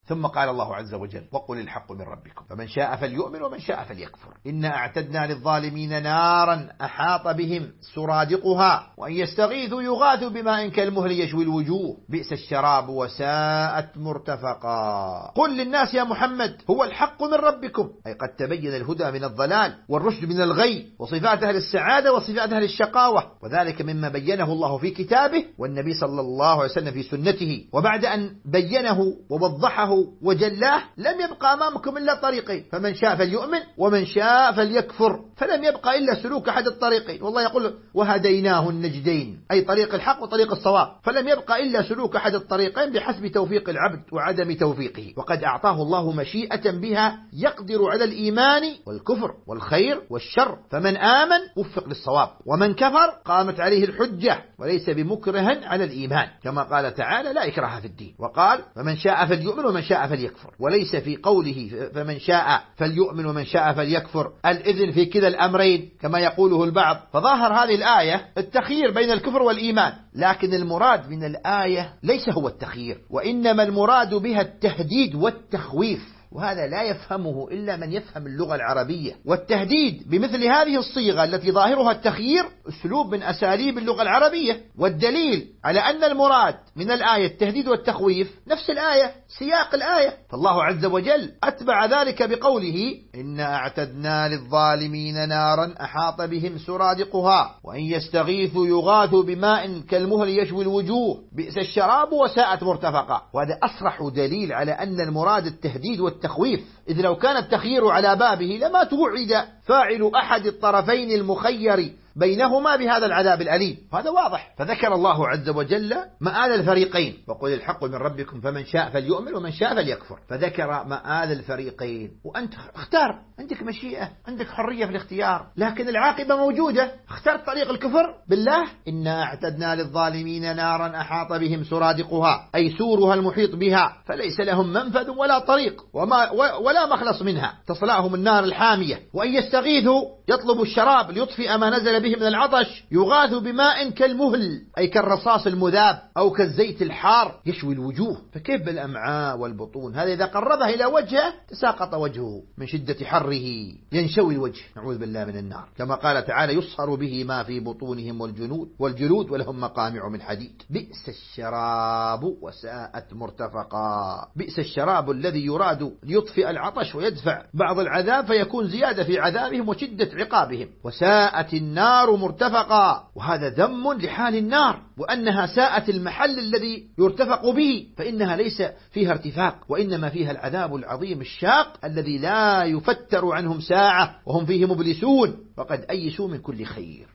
ثم قال الله عز وجل: وقل الحق من ربكم فمن شاء فليؤمن ومن شاء فليكفر إنا أعتدنا للظالمين نارا أحاط بهم سرادقها وإن يستغيثوا يغاثوا بماء كالمهل يشوي الوجوه بئس الشراب وساءت مرتفقا. قل للناس يا محمد هو الحق من ربكم، أي قد تبين الهدى من الضلال والرشد من الغي، وصفات أهل السعادة وصفات أهل الشقاوة، وذلك مما بينه الله في كتابه والنبي صلى الله عليه وسلم في سنته. وبعد أن بينه ووضحه وجلاه لم يبقى أمامكم إلا طريقين، فمن شاء فليؤمن ومن شاء فليكفر، فلم يبقى إلا سلوك أحد الطريقين. والله يقول: وهديناه النجدين، أي طريق الحق وطريق الصواب، فلم يبقى إلا سلوك أحد الطريقين بحسب توفيق العبد وعدم توفيقه. وقد أعطاه الله مشيئة بها يقدر على الإيمان والكفر والخير والشر، فمن آمن وفق للصواب، ومن كفر قامت عليه الحجة وليس بمكره على الإيمان، كما قال تعالى: لا إكراه في الدين. وقال: فمن شاء فليؤمن ومن شاء فليكفر، وليس في قوله فمن شاء فليؤمن ومن شاء فليكفر الإذن في كلا الأمرين كما يقوله البعض، فظاهر هذه الآية التخيير بين الكفر والإيمان، لكن المراد من الآية ليس هو التخيير، وإنما المراد بها التهديد والتخويف، وهذا لا يفهمه إلا من يفهم اللغة العربية. والتهديد بمثل هذه الصيغة التي ظاهرها التخيير أسلوب من أساليب اللغة العربية، والدليل على أن المراد من الآية التهديد والتخويف نفس الآية، سياق الآية. فالله عز وجل أتبع ذلك بقوله: إنا أعتدنا للظالمين نارا أحاط بهم سرادقها وإن يستغيثوا يغاثوا بماء كالمهل يشوي الوجوه بئس الشراب وساءت مرتفقا. وهذا أصرح دليل على أن المراد التهديد والتخويف، إذ لو كان التخيير على بابه لما توعد فاعل أحد الطرفين المخير بينهما بهذا العذاب الأليم، هذا واضح. فذكر الله عز وجل مآل الفريقين: وقل الحق من ربكم فمن شاء فليؤمن ومن شاء فليكفر، فذكر مآل الفريقين. وأنت اختار، عندك مشيئة، عندك حرية في الاختيار، لكن العاقبة موجودة. اخترت طريق الكفر بالله: إنا أعتدنا للظالمين نارا أحاط بهم سرادقها، أي سورها المحيط بها، فليس لهم منفذ ولا طريق ولا مخلص منها، تصلأهم النار الحامية. وإن يستغيثوا يطلب الشراب ليطفئ ما نزل به من العطش، يغاث بماء كالمهل، أي كالرصاص المذاب أو كالزيت الحار يشوي الوجوه، فكيف بالأمعاء والبطون؟ هذا إذا قربها إلى وجهه تساقط وجهه من شدة حره، ينشوي الوجه، نعوذ بالله من النار، كما قال تعالى: يصهر به ما في بطونهم والجلود ولهم مقامع من حديد. بئس الشراب وساءت مرتفقا. بئس الشراب الذي يراد ليطفئ العطش ويدفع بعض العذاب فيكون زيادة في عذابهم وشدة عقابهم. وساءت النار مرتفقا، وهذا ذم لحال النار، وأنها ساءت المحل الذي يرتفق به، فإنها ليس فيها ارتفاق، وإنما فيها العذاب العظيم الشاق الذي لا يفتر عنهم ساعة وهم فيه مبلسون، وقد أيسوا من كل خير.